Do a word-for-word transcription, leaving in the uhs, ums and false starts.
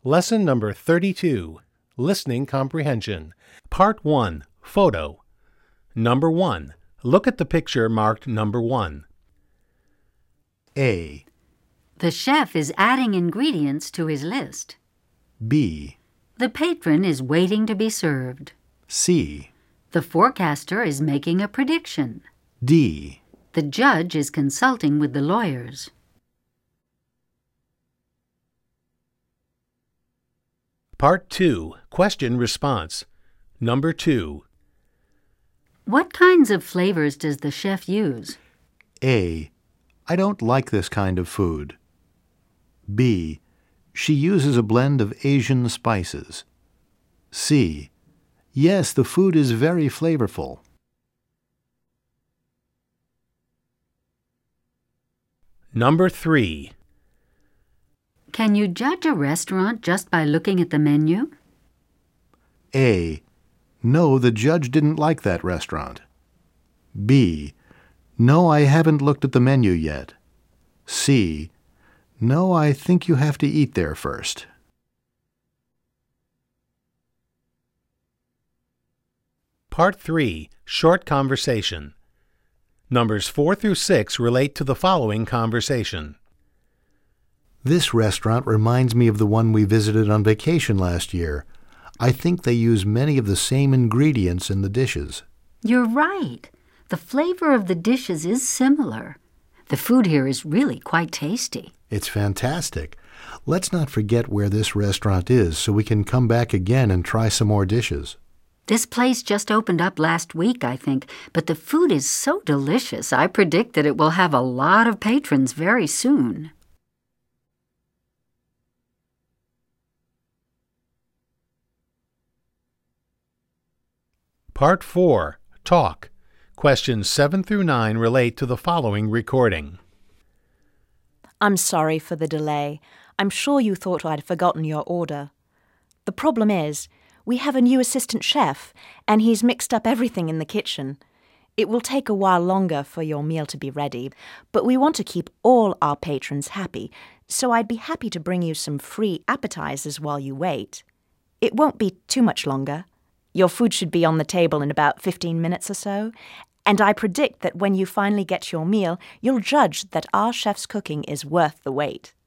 Lesson number thirty-two, Listening Comprehension. Part one, Photo. Number one. Look at the picture marked number one. A. The chef is adding ingredients to his list. B. The patron is waiting to be served. C. The forecaster is making a prediction. D. The judge is consulting with the lawyers. Part two, Question Response. Number two. What kinds of flavors does the chef use? A. I don't like this kind of food. B. She uses a blend of Asian spices. C. Yes, the food is very flavorful. Number three. Can you judge a restaurant just by looking at the menu? A. No, the judge didn't like that restaurant. B. No, I haven't looked at the menu yet. C. No, I think you have to eat there first. Part three, Short Conversation. Numbers four through six relate to the following conversation. This restaurant reminds me of the one we visited on vacation last year. I think they use many of the same ingredients in the dishes. You're right. The flavor of the dishes is similar. The food here is really quite tasty. It's fantastic. Let's not forget where this restaurant is so we can come back again and try some more dishes. This place just opened up last week, I think, but the food is so delicious, I predict that it will have a lot of patrons very soon. Part four, Talk. Questions seven through nine relate to the following recording. I'm sorry for the delay. I'm sure you thought I'd forgotten your order. The problem is, we have a new assistant chef, and he's mixed up everything in the kitchen. It will take a while longer for your meal to be ready, but we want to keep all our patrons happy, so I'd be happy to bring you some free appetizers while you wait. It won't be too much longer. Your food should be on the table in about fifteen minutes or so, and I predict that when you finally get your meal, you'll judge that our chef's cooking is worth the wait.